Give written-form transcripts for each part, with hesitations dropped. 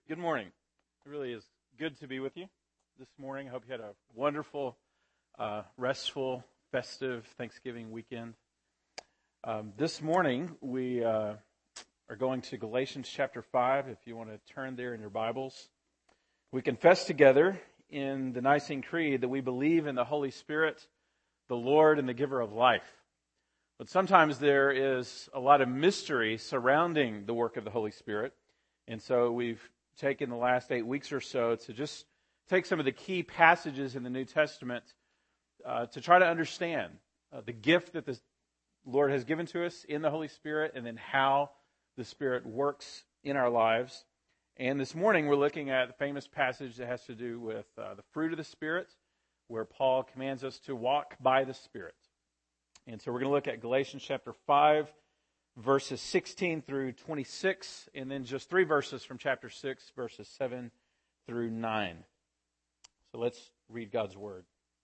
Good morning. It really is good to be with you this morning. I hope you had a wonderful, restful, festive Thanksgiving weekend. This morning we are going to Galatians chapter 5, if you want to turn there in your Bibles. We confess together in the Nicene Creed that we believe in the Holy Spirit, the Lord and the giver of life. But sometimes there is a lot of mystery surrounding the work of the Holy Spirit. And so we've taken the last 8 weeks or so to just take some of the key passages in the New Testament to try to understand the gift that the Lord has given to us in the Holy Spirit, and then how the Spirit works in our lives. And this morning we're looking at the famous passage that has to do with the fruit of the Spirit, where Paul commands us to walk by the Spirit. And so we're going to look at Galatians chapter 5, verses 16 through 26, and then just 3 verses from chapter 6, verses 7 through 9. So let's read God's Word.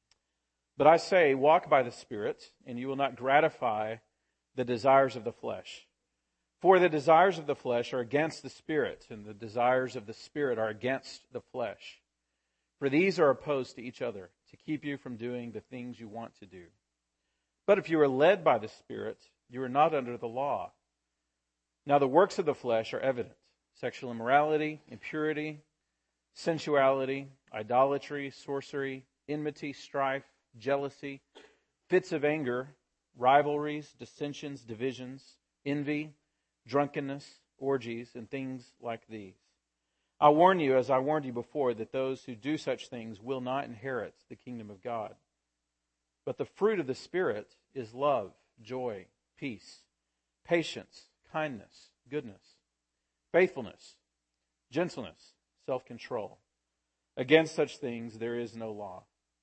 But I say, walk by the Spirit, and you will not gratify the desires of the flesh. For the desires of the flesh are against the Spirit, and the desires of the Spirit are against the flesh. For these are opposed to each other, to keep you from doing the things you want to do. But if you are led by the Spirit, you are not under the law. Now the works of the flesh are evident: sexual immorality, impurity, sensuality, idolatry, sorcery, enmity, strife, jealousy, fits of anger, rivalries, dissensions, divisions, envy, drunkenness, orgies, and things like these. I warn you, as I warned you before, that those who do such things will not inherit the kingdom of God. But the fruit of the Spirit is love, joy, peace, patience, kindness, goodness, faithfulness, gentleness, self-control. Against such things there is no law.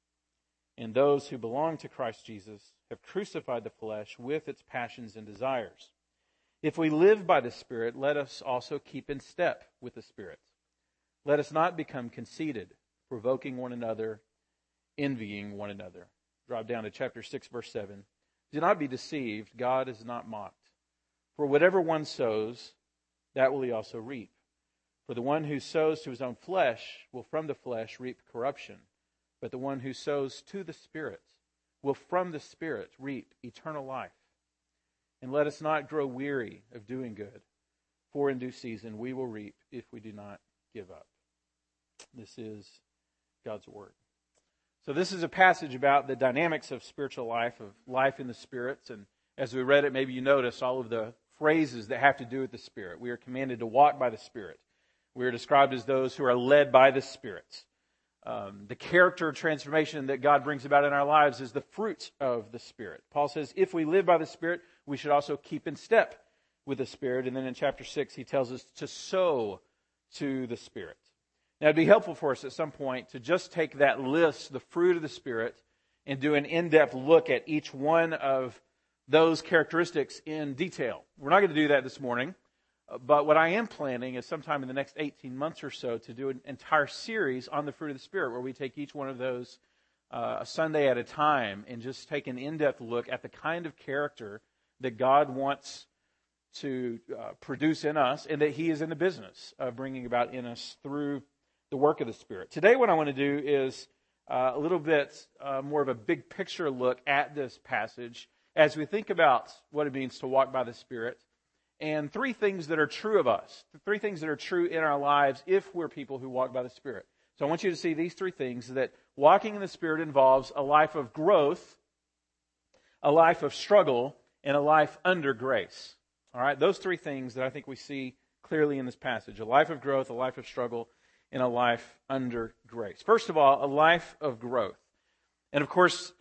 And those who belong to Christ Jesus have crucified the flesh with its passions and desires. If we live by the Spirit, let us also keep in step with the Spirit. Let us not become conceited, provoking one another, envying one another. Drop down to chapter 6, verse 7. Do not be deceived, God is not mocked. For whatever one sows, that will he also reap. For the one who sows to his own flesh will from the flesh reap corruption. But the one who sows to the Spirit will from the Spirit reap eternal life. And let us not grow weary of doing good, for in due season we will reap if we do not give up. This is God's Word. So this is a passage about the dynamics of spiritual life, of life in the Spirit. And as we read it, maybe you notice all of the phrases that have to do with the Spirit. We are commanded to walk by the Spirit. We are described as those who are led by the Spirit. The character transformation that God brings about in our lives is the fruit of the Spirit. Paul says, if we live by the Spirit, we should also keep in step with the Spirit. And then in chapter 6, he tells us to sow to the Spirit. Now, it'd be helpful for us at some point to just take that list, the fruit of the Spirit, and do an in-depth look at each one of those characteristics in detail. We're not going to do that this morning, but what I am planning is sometime in the next 18 months or so to do an entire series on the fruit of the Spirit, where we take each one of those a Sunday at a time and just take an in-depth look at the kind of character that God wants to produce in us, and that He is in the business of bringing about in us through the work of the Spirit. Today what I want to do is a little bit more of a big picture look at this passage as we think about what it means to walk by the Spirit, and 3 things that are true of us, 3 things that are true in our lives if we're people who walk by the Spirit. So I want you to see these 3 things: that walking in the Spirit involves a life of growth, a life of struggle, and a life under grace. All right, those 3 things that I think we see clearly in this passage: a life of growth, a life of struggle, in a life under grace. First of all, a life of growth. And of course,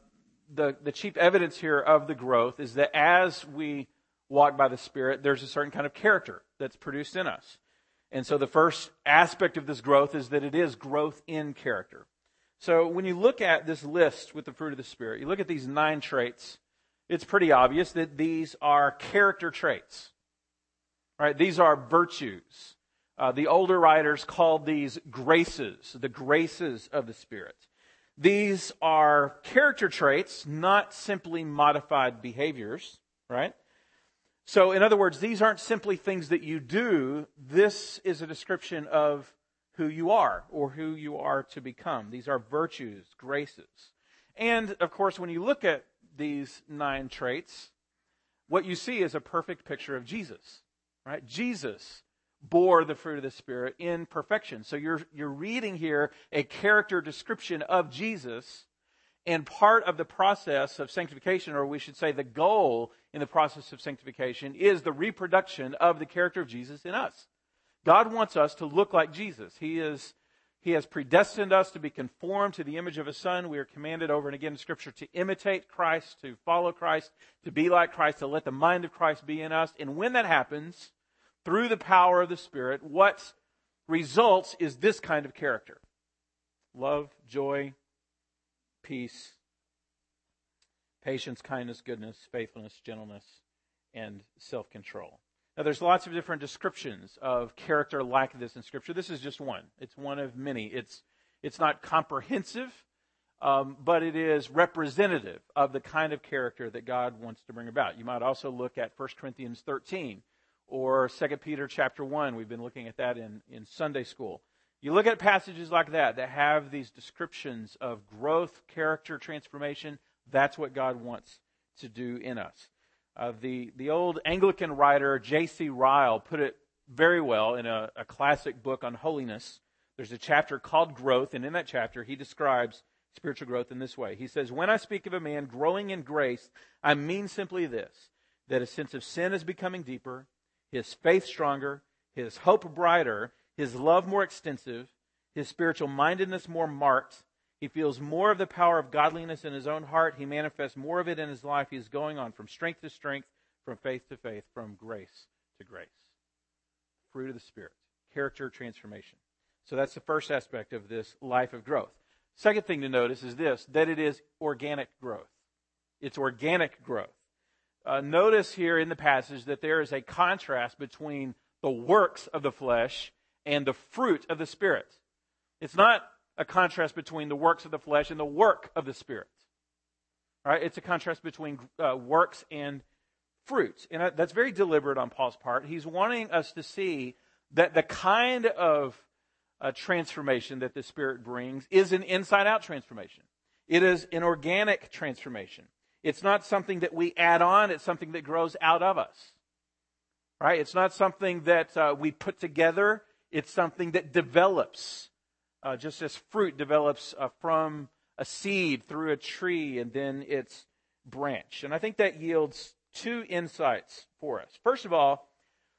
the chief evidence here of the growth is that as we walk by the Spirit, there's a certain kind of character that's produced in us. And so the first aspect of this growth is that it is growth in character. So when you look at this list with the fruit of the Spirit, you look at these 9 traits, it's pretty obvious that these are character traits. Right? These are virtues. The older writers called these graces, the graces of the Spirit. These are character traits, not simply modified behaviors, right? So in other words, these aren't simply things that you do. This is a description of who you are or who you are to become. These are virtues, graces. And of course, when you look at these 9 traits, what you see is a perfect picture of Jesus, right? Jesus bore the fruit of the Spirit in perfection. So you're reading here a character description of Jesus, and part of the process of sanctification, or we should say the goal in the process of sanctification, is the reproduction of the character of Jesus in us. God wants us to look like Jesus. He has predestined us to be conformed to the image of His Son. We are commanded over and again in Scripture to imitate Christ, to follow Christ, to be like Christ, to let the mind of Christ be in us. And when that happens, through the power of the Spirit, what results is this kind of character: love, joy, peace, patience, kindness, goodness, faithfulness, gentleness, and self-control. Now, there's lots of different descriptions of character like this in Scripture. This is just one. It's one of many. It's not comprehensive, but it is representative of the kind of character that God wants to bring about. You might also look at 1 Corinthians 13 or 2 Peter chapter 1. We've been looking at that in Sunday school. You look at passages like that have these descriptions of growth, character, transformation. That's what God wants to do in us. The old Anglican writer J.C. Ryle put it very well in a classic book on holiness. There's a chapter called Growth, and in that chapter he describes spiritual growth in this way. He says, "When I speak of a man growing in grace, I mean simply this, that his sense of sin is becoming deeper, his faith stronger, his hope brighter, his love more extensive, his spiritual mindedness more marked. He feels more of the power of godliness in his own heart. He manifests more of it in his life. He is going on from strength to strength, from faith to faith, from grace to grace." Fruit of the Spirit, character transformation. So that's the first aspect of this life of growth. Second thing to notice is this, that it is organic growth. It's organic growth. Notice here in the passage that there is a contrast between the works of the flesh and the fruit of the Spirit. It's not a contrast between the works of the flesh and the work of the Spirit. All right? It's a contrast between works and fruit. And that's very deliberate on Paul's part. He's wanting us to see that the kind of transformation that the Spirit brings is an inside-out transformation. It is an organic transformation. It's not something that we add on. It's something that grows out of us. Right? It's not something that we put together. It's something that develops. Just as fruit develops from a seed through a tree and then its branch. And I think that yields 2 insights for us. First of all,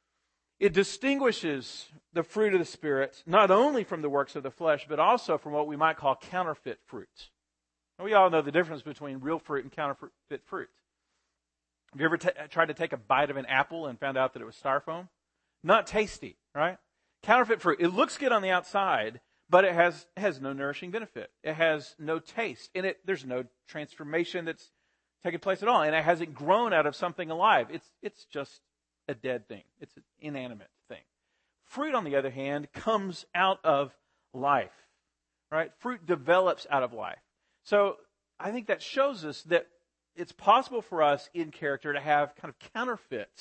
it distinguishes the fruit of the Spirit not only from the works of the flesh, but also from what we might call counterfeit fruit. We all know the difference between real fruit and counterfeit fruit. Have you ever tried to take a bite of an apple and found out that it was styrofoam? Not tasty, right? Counterfeit fruit, it looks good on the outside, but it has no nourishing benefit. It has no taste. And there's no transformation that's taken place at all. And it hasn't grown out of something alive. It's just a dead thing. It's an inanimate thing. Fruit, on the other hand, comes out of life. Right? Fruit develops out of life. So I think that shows us that it's possible for us in character to have kind of counterfeit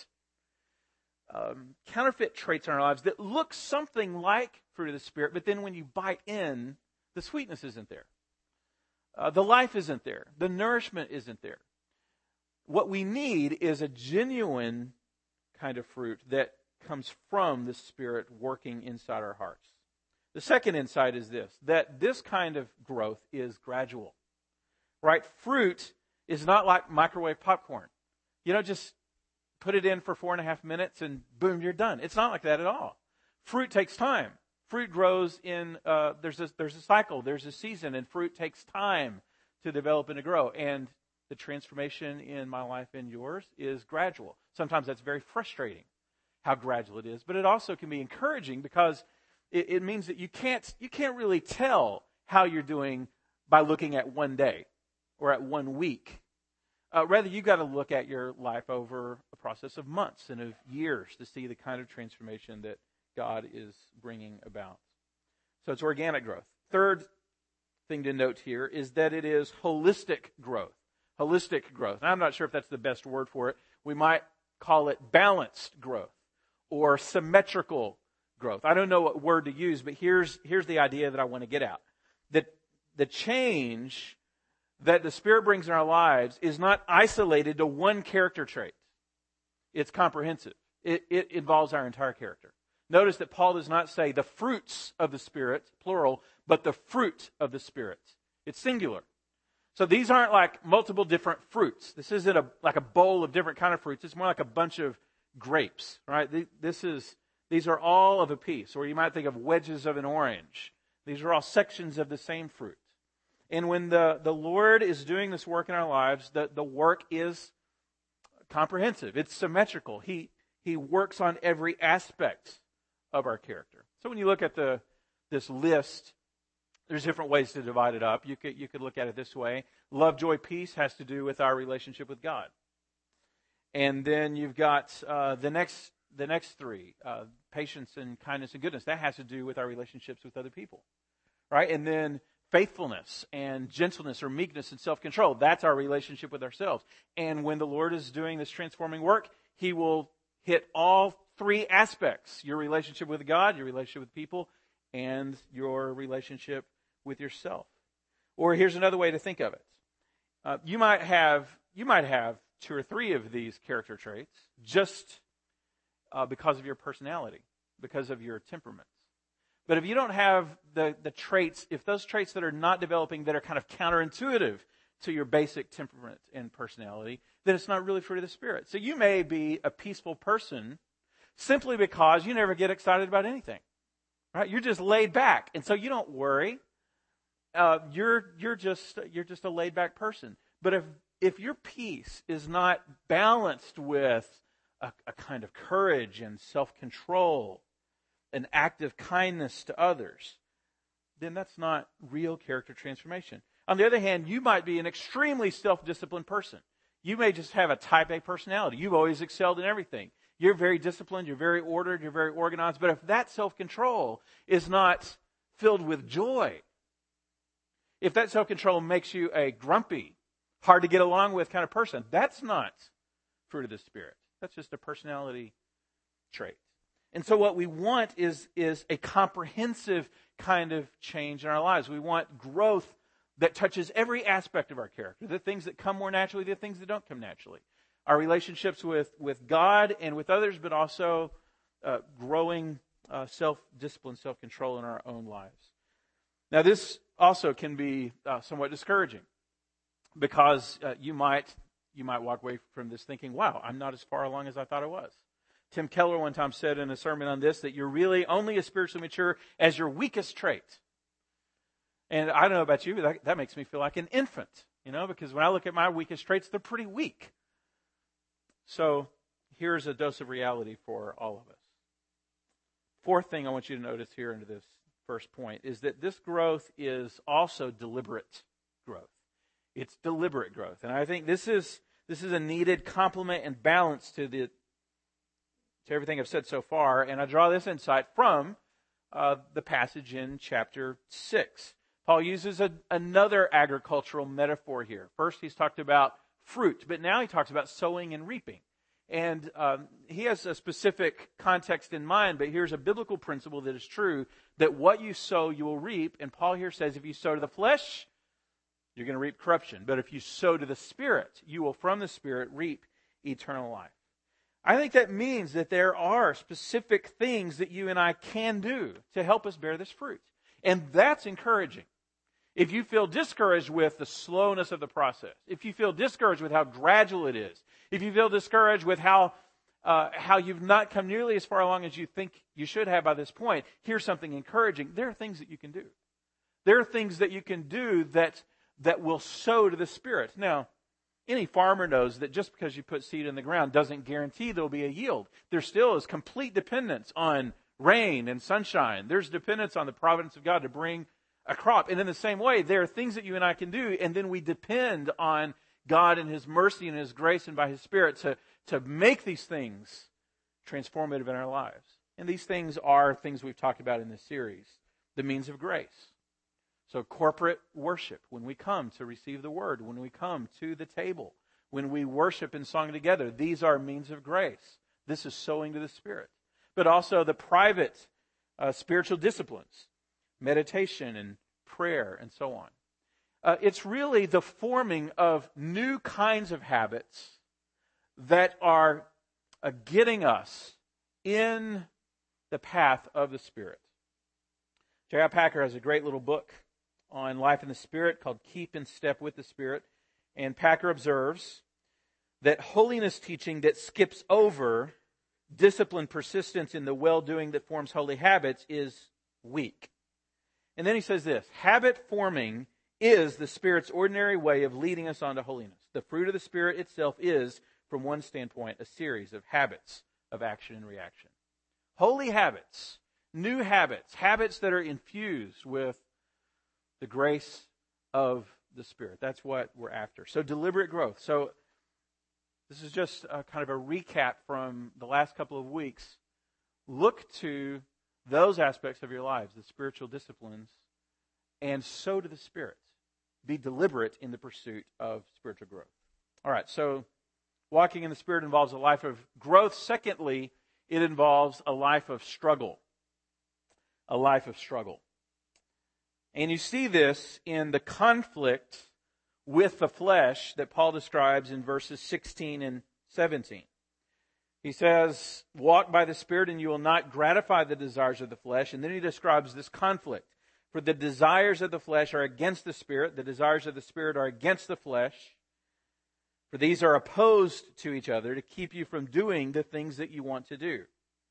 traits in our lives that look something like fruit of the Spirit, but then when you bite in, the sweetness isn't there. The life isn't there. The nourishment isn't there. What we need is a genuine kind of fruit that comes from the Spirit working inside our hearts. The second insight is this, that this kind of growth is gradual. Right? Fruit is not like microwave popcorn. You don't just put it in for 4.5 minutes and boom, you're done. It's not like that at all. Fruit takes time. Fruit grows in, there's a cycle, there's a season, and fruit takes time to develop and to grow. And the transformation in my life and yours is gradual. Sometimes that's very frustrating, how gradual it is. But it also can be encouraging because it means that you can't really tell how you're doing by looking at one day or at 1 week. Rather, you've got to look at your life over a process of months and of years to see the kind of transformation that God is bringing about. So it's organic growth. Third thing to note here is that it is holistic growth. Holistic growth. Now, I'm not sure if that's the best word for it. We might call it balanced growth or symmetrical growth. I don't know what word to use, but here's the idea that I want to get at. That the change that the Spirit brings in our lives is not isolated to one character trait. It's comprehensive. It involves our entire character. Notice that Paul does not say the fruits of the Spirit, plural, but the fruit of the Spirit. It's singular. So these aren't like multiple different fruits. This isn't like a bowl of different kind of fruits. It's more like a bunch of grapes, right? These are all of a piece. Or you might think of wedges of an orange. These are all sections of the same fruit. And when the Lord is doing this work in our lives, the work is comprehensive. It's symmetrical. He works on every aspect of our character. So when you look at this list, there's different ways to divide it up. You could look at it this way. Love, joy, peace has to do with our relationship with God. And then you've got the next three, patience and kindness and goodness. That has to do with our relationships with other people. Right? And then faithfulness and gentleness or meekness and self-control. That's our relationship with ourselves. And when the Lord is doing this transforming work, He will hit all three aspects. Your relationship with God, your relationship with people, and your relationship with yourself. Or here's another way to think of it. You might have 2 or 3 of these character traits just because of your personality, because of your temperament. But if you don't have the traits, if those traits that are not developing, that are kind of counterintuitive to your basic temperament and personality, then it's not really fruit of the Spirit. So you may be a peaceful person simply because you never get excited about anything. Right? You're just laid back. And so you don't worry. You're just a laid back person. But if your peace is not balanced with a kind of courage and self-control, an act of kindness to others, then that's not real character transformation. On the other hand, you might be an extremely self-disciplined person. You may just have a type A personality. You've always excelled in everything. You're very disciplined, you're very ordered, you're very organized. But if that self-control is not filled with joy, if that self-control makes you a grumpy, hard to get along with kind of person, that's not fruit of the Spirit. That's just a personality trait. And so what we want is a comprehensive kind of change in our lives. We want growth that touches every aspect of our character. The things that come more naturally, the things that don't come naturally. Our relationships with God and with others, but also growing self-discipline, self-control in our own lives. Now this also can be somewhat discouraging because you might walk away from this thinking, wow, I'm not as far along as I thought I was. Tim Keller one time said in a sermon on this that you're really only as spiritually mature as your weakest trait. And I don't know about you, but that makes me feel like an infant, because when I look at my weakest traits, they're pretty weak. So here's a dose of reality for all of us. Fourth thing I want you to notice here into this first point is that this growth is also deliberate growth. It's deliberate growth. And I think this is a needed complement and balance to everything I've said so far. And I draw this insight from the passage in chapter 6. Paul uses another agricultural metaphor here. First, he's talked about fruit, but now he talks about sowing and reaping. And he has a specific context in mind, but here's a biblical principle that is true, that what you sow, you will reap. And Paul here says if you sow to the flesh, you're going to reap corruption. But if you sow to the Spirit, you will from the Spirit reap eternal life. I think that means that there are specific things that you and I can do to help us bear this fruit. And that's encouraging. If you feel discouraged with the slowness of the process, if you feel discouraged with how gradual it is, if you feel discouraged with how you've not come nearly as far along as you think you should have by this point, here's something encouraging. There are things that you can do. There are things that you can do that will sow to the Spirit. Now, any farmer knows that just because you put seed in the ground doesn't guarantee there'll be a yield. There still is complete dependence on rain and sunshine. There's dependence on the providence of God to bring a crop. And in the same way, there are things that you and I can do, and then we depend on God and His mercy and His grace and by His Spirit to make these things transformative in our lives. And these things are things we've talked about in this series. The means of grace. So corporate worship, when we come to receive the Word, when we come to the table, when we worship in song together. These are means of grace. This is sowing to the Spirit. But also the private spiritual disciplines, meditation and prayer and so on. It's really the forming of new kinds of habits that are getting us in the path of the Spirit. J.I. Packer has a great little book on life in the Spirit called Keep in Step with the Spirit. And Packer observes that holiness teaching that skips over disciplined persistence in the well-doing that forms holy habits is weak. And then he says this, habit forming is the Spirit's ordinary way of leading us on to holiness. The fruit of the Spirit itself is, from one standpoint, a series of habits of action and reaction. Holy habits, new habits, habits that are infused with the grace of the Spirit. That's what we're after. So deliberate growth. So this is just a kind of a recap from the last couple of weeks. Look to those aspects of your lives, the spiritual disciplines, and sow to the Spirit. Be deliberate in the pursuit of spiritual growth. All right, so walking in the Spirit involves a life of growth. Secondly, it involves a life of struggle. A life of struggle. And you see this in the conflict with the flesh that Paul describes in verses 16 and 17. He says, walk by the Spirit and you will not gratify the desires of the flesh. And then he describes this conflict. For the desires of the flesh are against the Spirit. The desires of the Spirit are against the flesh. For these are opposed to each other to keep you from doing the things that you want to do.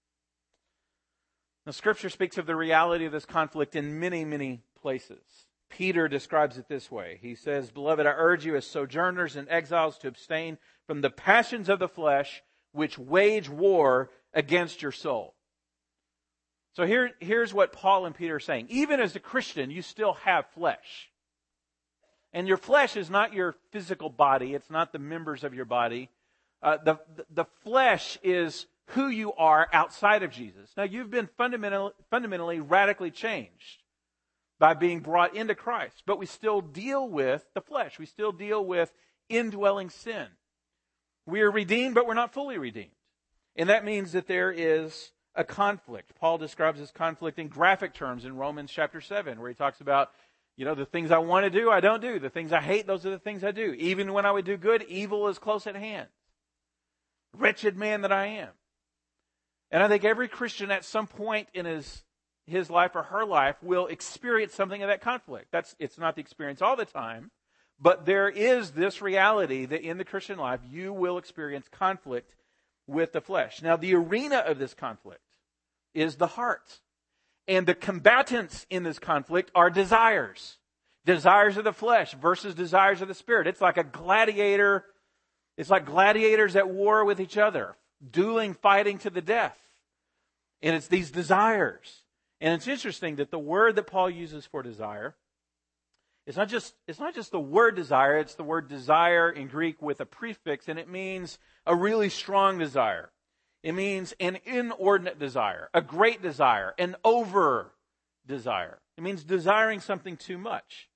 Now, Scripture speaks of the reality of this conflict in many, many places. Peter describes it this way. He says, Beloved, I urge you as sojourners and exiles to abstain from the passions of the flesh which wage war against your soul. So here's what Paul and Peter are saying. Even as a Christian, you still have flesh. And your flesh is not your physical body. It's not the members of your body. The flesh is who you are outside of Jesus. Now, you've been fundamentally, radically changed by being brought into Christ. But we still deal with the flesh. We still deal with indwelling sin. We are redeemed, but we're not fully redeemed. And that means that there is a conflict. Paul describes this conflict in graphic terms in Romans chapter 7, where he talks about, the things I want to do, I don't do. The things I hate, those are the things I do. Even when I would do good, evil is close at hand. Wretched man that I am. And I think every Christian at some point in his life or her life will experience something of that conflict. It's not the experience all the time, but there is this reality that in the Christian life you will experience conflict with the flesh. Now, the arena of this conflict is the heart. And the combatants in this conflict are desires. Desires of the flesh versus desires of the Spirit. It's like a gladiator. It's like gladiators at war with each other. Dueling, fighting to the death. And it's these desires. And it's interesting that the word that Paul uses for desire, it's not just the word desire, it's the word desire in Greek with a prefix, and it means a really strong desire. It means an inordinate desire, a great desire, an over desire. It means desiring something too much.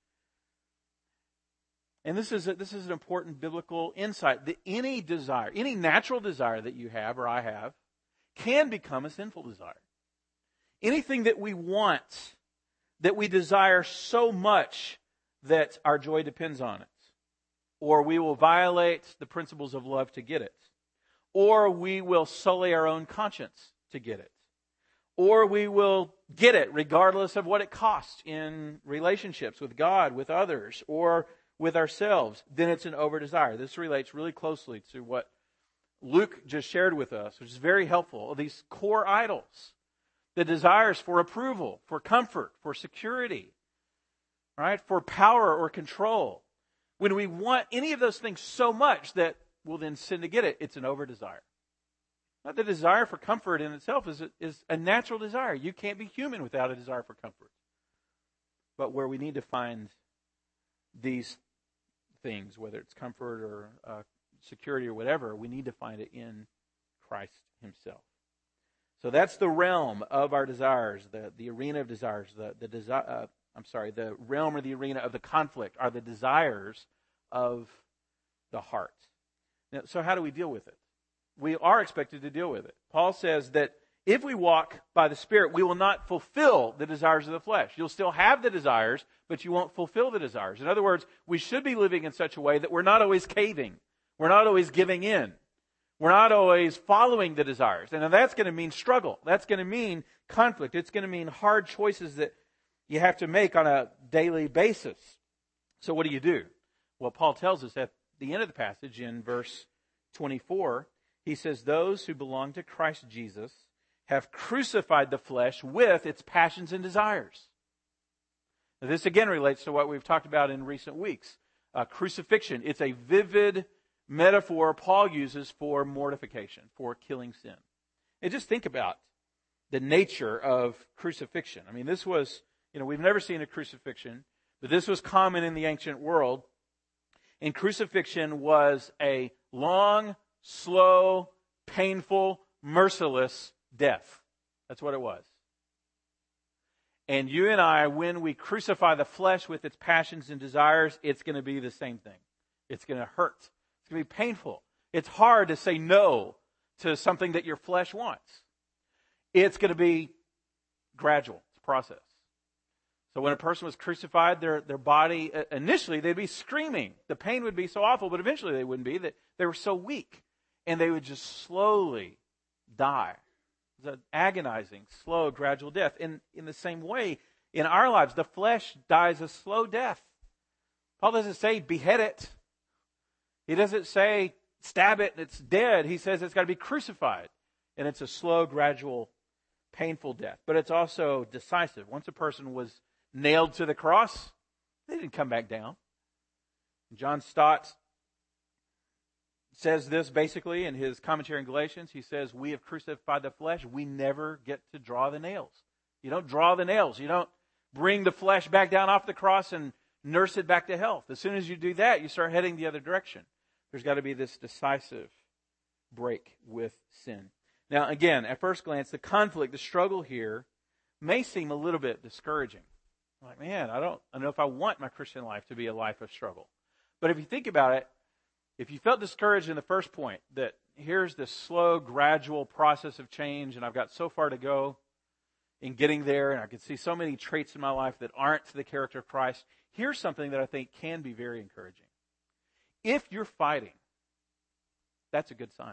And this is an important biblical insight that any desire, any natural desire that you have or I have, can become a sinful desire. Anything that we want, that we desire so much that our joy depends on it, or we will violate the principles of love to get it, or we will sully our own conscience to get it, or we will get it regardless of what it costs in relationships with God, with others, or with ourselves, then it's an over-desire. This relates really closely to what Luke just shared with us, which is very helpful. These core idols, the desires for approval, for comfort, for security, right, for power or control. When we want any of those things so much that we'll then sin to get it, it's an over-desire. Now, the desire for comfort in itself is a natural desire. You can't be human without a desire for comfort. But where we need to find these things, whether it's comfort or security or whatever, we need to find it in Christ Himself. So that's the realm of our desires, the arena of desires. The realm or the arena of the conflict are the desires of the heart. Now, so how do we deal with it? We are expected to deal with it. Paul says that if we walk by the Spirit, we will not fulfill the desires of the flesh. You'll still have the desires, but you won't fulfill the desires. In other words, we should be living in such a way that we're not always caving. We're not always giving in. We're not always following the desires. And that's going to mean struggle. That's going to mean conflict. It's going to mean hard choices that you have to make on a daily basis. So what do? Well, Paul tells us at the end of the passage in verse 24, he says, those who belong to Christ Jesus have crucified the flesh with its passions and desires. Now, this again relates to what we've talked about in recent weeks. Crucifixion. It's a vivid metaphor Paul uses for mortification, for killing sin. And just think about the nature of crucifixion. I mean, this was, we've never seen a crucifixion, but this was common in the ancient world. And crucifixion was a long, slow, painful, merciless death. That's what it was. And you and I, when we crucify the flesh with its passions and desires, it's going to be the same thing. It's going to hurt. It's going to be painful. It's hard to say no to something that your flesh wants. It's going to be gradual. It's a process. So when a person was crucified, their body, initially they'd be screaming. The pain would be so awful, but eventually they wouldn't be. That they were so weak. And they would just slowly die. It's an agonizing, slow, gradual death. In the same way, in our lives, the flesh dies a slow death. Paul doesn't say behead it. He doesn't say stab it and it's dead. He says it's got to be crucified. And it's a slow, gradual, painful death. But it's also decisive. Once a person was nailed to the cross, they didn't come back down. John Stott says this basically in his commentary in Galatians. He says, we have crucified the flesh. We never get to draw the nails. You don't draw the nails. You don't bring the flesh back down off the cross and nurse it back to health. As soon as you do that, you start heading the other direction. There's got to be this decisive break with sin. Now, again, at first glance, the conflict, the struggle here may seem a little bit discouraging. Like, man, I don't know if I want my Christian life to be a life of struggle. But if you think about it, if you felt discouraged in the first point, that here's this slow, gradual process of change, and I've got so far to go in getting there, and I can see so many traits in my life that aren't the character of Christ, here's something that I think can be very encouraging. If you're fighting, that's a good sign.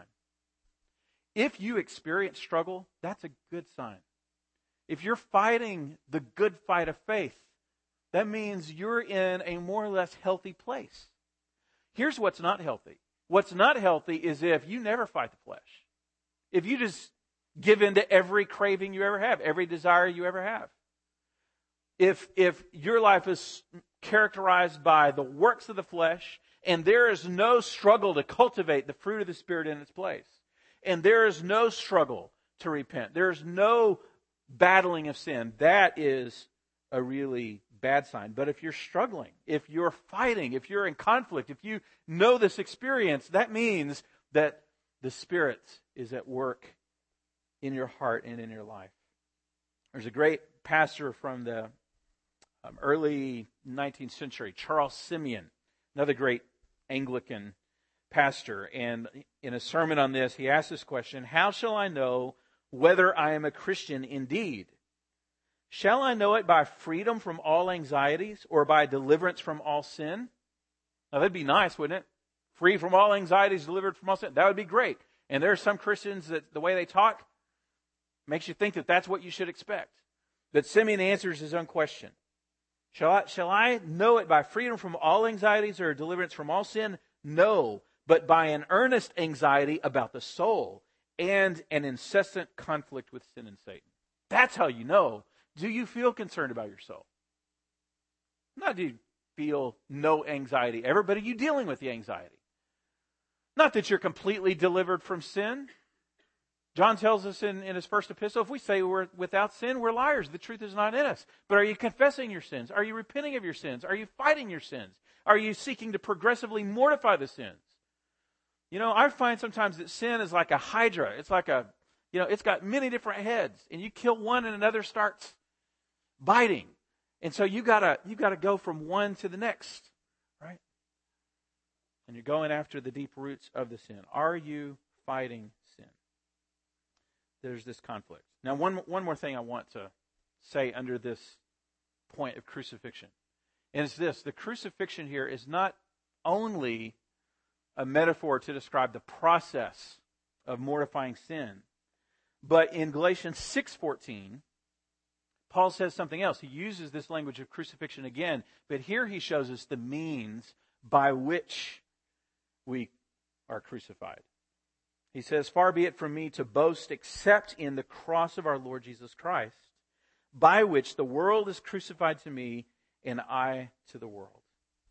If you experience struggle, that's a good sign. If you're fighting the good fight of faith, that means you're in a more or less healthy place. Here's what's not healthy. What's not healthy is if you never fight the flesh. If you just give in to every craving you ever have, every desire you ever have. If your life is characterized by the works of the flesh, and there is no struggle to cultivate the fruit of the Spirit in its place, and there is no struggle to repent, there is no battling of sin, that is a really bad sign. But if you're struggling, if you're fighting, if you're in conflict, if you know this experience, that means that the Spirit is at work in your heart and in your life. There's a great pastor from the early 19th century, Charles Simeon, another great Anglican pastor. And in a sermon on this, he asked this question: how shall I know whether I am a Christian indeed? Shall I know it by freedom from all anxieties or by deliverance from all sin? Now that'd be nice, wouldn't it? Free from all anxieties, delivered from all sin. That would be great. And there are some Christians that the way they talk makes you think that that's what you should expect. But Simeon answers his own question. Shall I know it by freedom from all anxieties or deliverance from all sin? No, but by an earnest anxiety about the soul and an incessant conflict with sin and Satan. That's how you know. Do you feel concerned about your soul? Not do you feel no anxiety ever, but are you dealing with the anxiety? Not that you're completely delivered from sin. John tells us in his first epistle, if we say we're without sin, we're liars. The truth is not in us. But are you confessing your sins? Are you repenting of your sins? Are you fighting your sins? Are you seeking to progressively mortify the sins? You know, I find sometimes that sin is like a hydra. It's like it's got many different heads. And you kill one and another starts biting. And so you gotta go from one to the next, right? and you're going after the deep roots of the sin. Are you fighting sin? There's this conflict. Now, one more thing I want to say under this point of crucifixion. And it's this: the crucifixion here is not only a metaphor to describe the process of mortifying sin, but in Galatians 6:14, Paul says something else. He uses this language of crucifixion again, but here he shows us the means by which we are crucified. He says, "Far be it from me to boast except in the cross of our Lord Jesus Christ, by which the world is crucified to me and I to the world."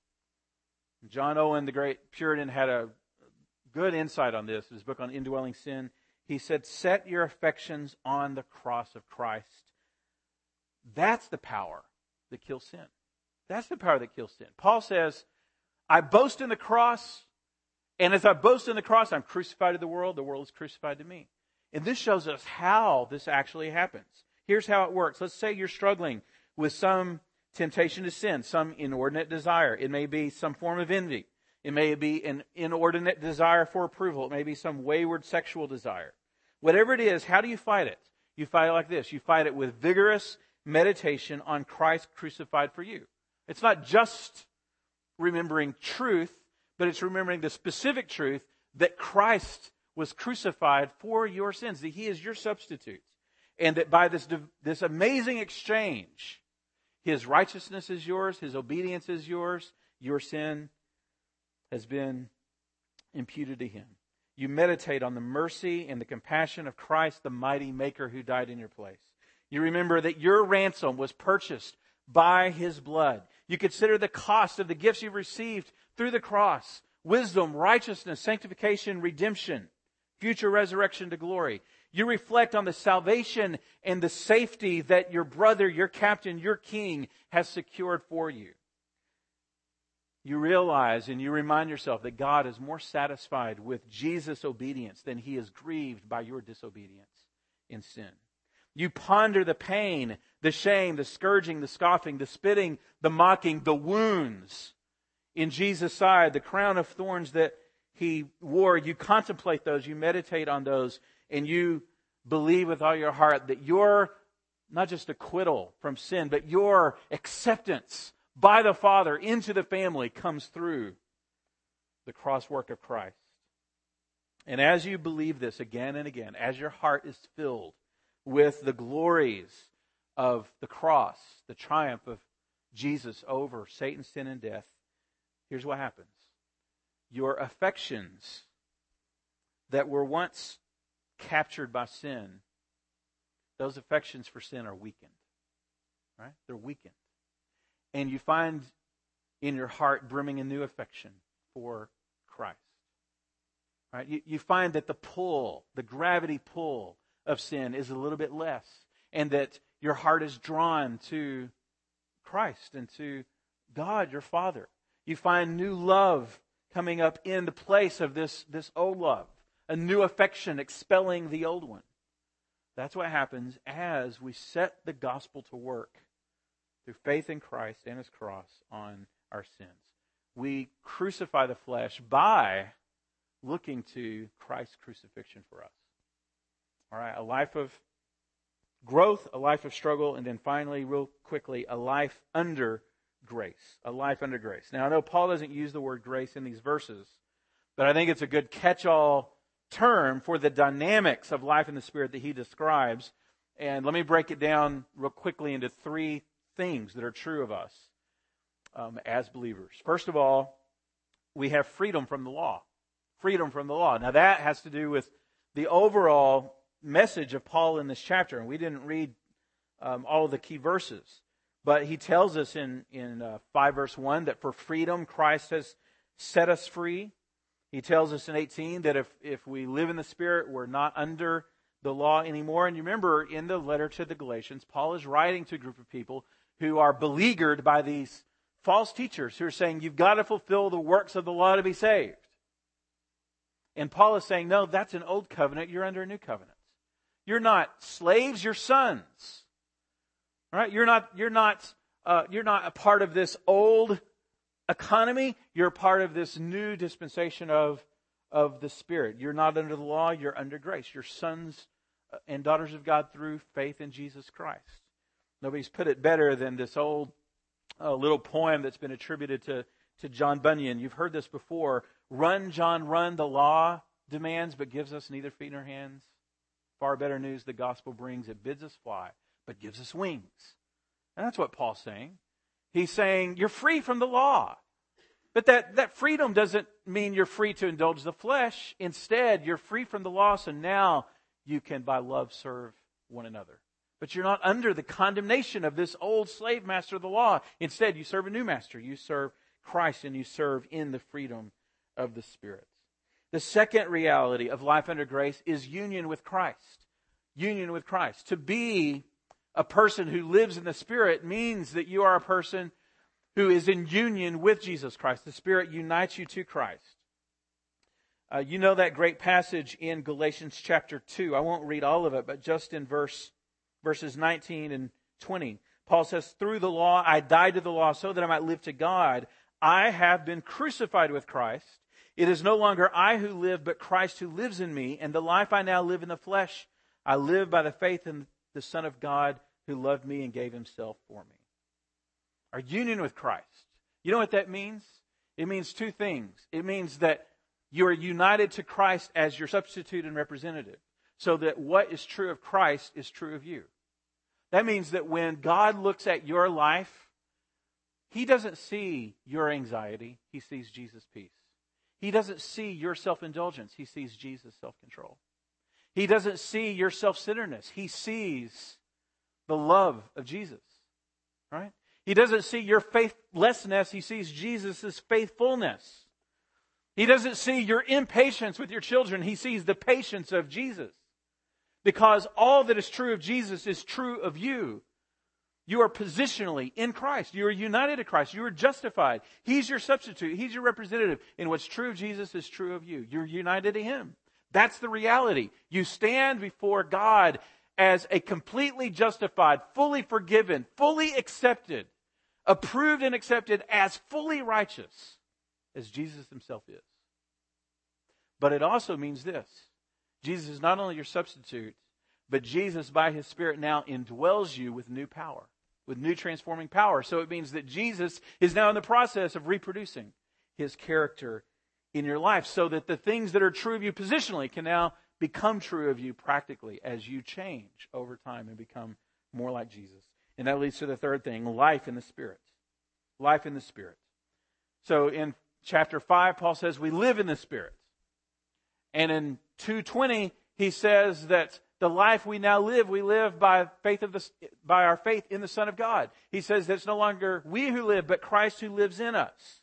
John Owen, the great Puritan, had a good insight on this in his book on indwelling sin. He said, "Set your affections on the cross of Christ." That's the power that kills sin. That's the power that kills sin. Paul says, I boast in the cross, and as I boast in the cross, I'm crucified to the world is crucified to me. And this shows us how this actually happens. Here's how it works. Let's say you're struggling with some temptation to sin, some inordinate desire. It may be some form of envy. It may be an inordinate desire for approval. It may be some wayward sexual desire. Whatever it is, how do you fight it? You fight it like this. You fight it with vigorous meditation on Christ crucified for you. It's not just remembering truth, but it's remembering the specific truth that Christ was crucified for your sins, that He is your substitute. And that by this amazing exchange, His righteousness is yours, His obedience is yours, your sin has been imputed to Him. You meditate on the mercy and the compassion of Christ, the mighty Maker who died in your place. You remember that your ransom was purchased by His blood. You consider the cost of the gifts you've received through the cross: wisdom, righteousness, sanctification, redemption, future resurrection to glory. You reflect on the salvation and the safety that your brother, your captain, your king has secured for you. You realize and you remind yourself that God is more satisfied with Jesus' obedience than He is grieved by your disobedience in sin. You ponder the pain, the shame, the scourging, the scoffing, the spitting, the mocking, the wounds in Jesus' side, the crown of thorns that He wore. You contemplate those, you meditate on those, and you believe with all your heart that your, not just acquittal from sin, but your acceptance by the Father into the family comes through the cross work of Christ. And as you believe this again and again, as your heart is filled with the glories of the cross, the triumph of Jesus over Satan, sin, and death, here's what happens. Your affections that were once captured by sin, those affections for sin are weakened. Right? They're weakened. And you find in your heart brimming a new affection for Christ. Right? You find that the pull, the gravity pull of sin is a little bit less, and that your heart is drawn to Christ and to God, your Father. You find new love coming up in the place of this old love, a new affection expelling the old one. That's what happens as we set the gospel to work through faith in Christ and His cross on our sins. We crucify the flesh by looking to Christ's crucifixion for us. All right, a life of growth, a life of struggle, and then finally, real quickly, a life under grace. A life under grace. Now, I know Paul doesn't use the word grace in these verses, but I think it's a good catch-all term for the dynamics of life in the Spirit that he describes. And let me break it down real quickly into three things that are true of us as believers. First of all, we have freedom from the law. Freedom from the law. Now, that has to do with the overall message of Paul in this chapter, and we didn't read all of the key verses, but he tells us in 5 verse 1 that for freedom Christ has set us free. He tells us in 18 that if we live in the Spirit, we're not under the law anymore. And you remember in the letter to the Galatians, Paul is writing to a group of people who are beleaguered by these false teachers who are saying you've got to fulfill the works of the law to be saved. And Paul is saying, no, that's an old covenant. You're under a new covenant. You're not slaves, you're sons. All right? You're not a part of this old economy, you're part of this new dispensation of the Spirit. You're not under the law, you're under grace. You're sons and daughters of God through faith in Jesus Christ. Nobody's put it better than this old little poem that's been attributed to John Bunyan. You've heard this before. Run, John, run, the law demands, but gives us neither feet nor hands. Far better news the gospel brings. It bids us fly, but gives us wings. And that's what Paul's saying. He's saying you're free from the law. But that freedom doesn't mean you're free to indulge the flesh. Instead, you're free from the law, so now you can, by love, serve one another. But you're not under the condemnation of this old slave master of the law. Instead, you serve a new master. You serve Christ, and you serve in the freedom of the Spirit. The second reality of life under grace is union with Christ. Union with Christ. To be a person who lives in the Spirit means that you are a person who is in union with Jesus Christ. The Spirit unites you to Christ. You know that great passage in Galatians chapter 2. I won't read all of it, but just in verses 19 and 20. Paul says, through the law, I died to the law so that I might live to God. I have been crucified with Christ. It is no longer I who live, but Christ who lives in me. And the life I now live in the flesh, I live by the faith in the Son of God who loved me and gave himself for me. Our union with Christ. You know what that means? It means two things. It means that you are united to Christ as your substitute and representative, so that what is true of Christ is true of you. That means that when God looks at your life, He doesn't see your anxiety. He sees Jesus' peace. He doesn't see your self-indulgence. He sees Jesus' self-control. He doesn't see your self-centeredness. He sees the love of Jesus. Right? He doesn't see your faithlessness. He sees Jesus' faithfulness. He doesn't see your impatience with your children. He sees the patience of Jesus. Because all that is true of Jesus is true of you. You are positionally in Christ. You are united to Christ. You are justified. He's your substitute. He's your representative. And what's true of Jesus is true of you. You're united to Him. That's the reality. You stand before God as a completely justified, fully forgiven, fully accepted, approved and accepted as fully righteous as Jesus Himself is. But it also means this. Jesus is not only your substitute, but Jesus, by His Spirit, now indwells you with new power, with new transforming power. So it means that Jesus is now in the process of reproducing His character in your life, so that the things that are true of you positionally can now become true of you practically as you change over time and become more like Jesus. And that leads to the third thing, life in the Spirit. Life in the Spirit. So in chapter 5, Paul says we live in the Spirit. And in 2:20, he says that the life we now live, we live by our faith in the Son of God. He says that it's no longer we who live, but Christ who lives in us.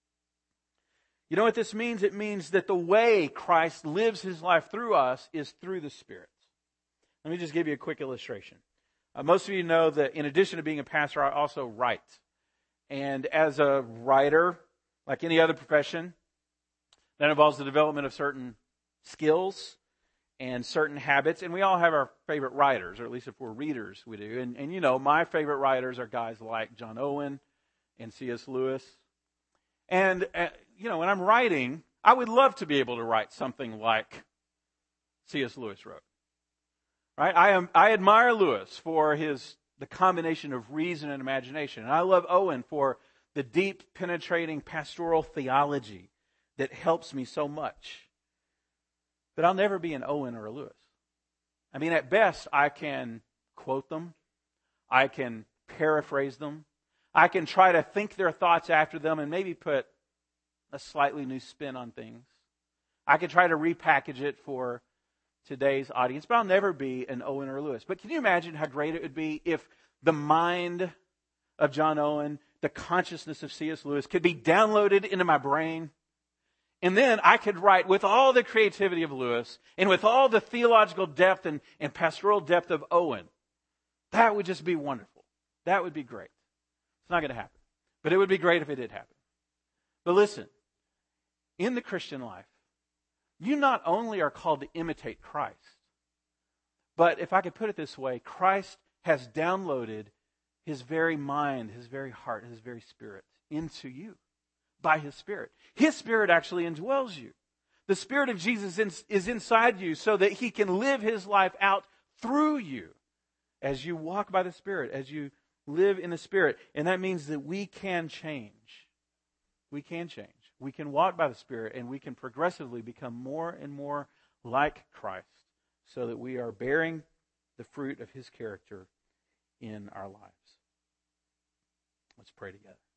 You know what this means? It means that the way Christ lives His life through us is through the Spirit. Let me just give you a quick illustration. Most of you know that in addition to being a pastor, I also write. And as a writer, like any other profession, that involves the development of certain skills and certain habits. And we all have our favorite writers, or at least if we're readers, we do. And you know, my favorite writers are guys like John Owen and C.S. Lewis. And, you know, when I'm writing, I would love to be able to write something like C.S. Lewis wrote. Right? I admire Lewis for the combination of reason and imagination. And I love Owen for the deep, penetrating pastoral theology that helps me so much. But I'll never be an Owen or a Lewis. I mean, at best, I can quote them. I can paraphrase them. I can try to think their thoughts after them and maybe put a slightly new spin on things. I can try to repackage it for today's audience, but I'll never be an Owen or a Lewis. But can you imagine how great it would be if the mind of John Owen, the consciousness of C.S. Lewis could be downloaded into my brain? And then I could write with all the creativity of Lewis and with all the theological depth and pastoral depth of Owen. That would just be wonderful. That would be great. It's not going to happen. But it would be great if it did happen. But listen, in the Christian life, you not only are called to imitate Christ, but if I could put it this way, Christ has downloaded His very mind, His very heart, His very spirit into you. by His Spirit. His Spirit actually indwells you. The Spirit of Jesus is inside you so that He can live His life out through you as you walk by the Spirit, as you live in the Spirit. And that means that we can change. We can change. We can walk by the Spirit, and we can progressively become more and more like Christ so that we are bearing the fruit of His character in our lives. Let's pray together.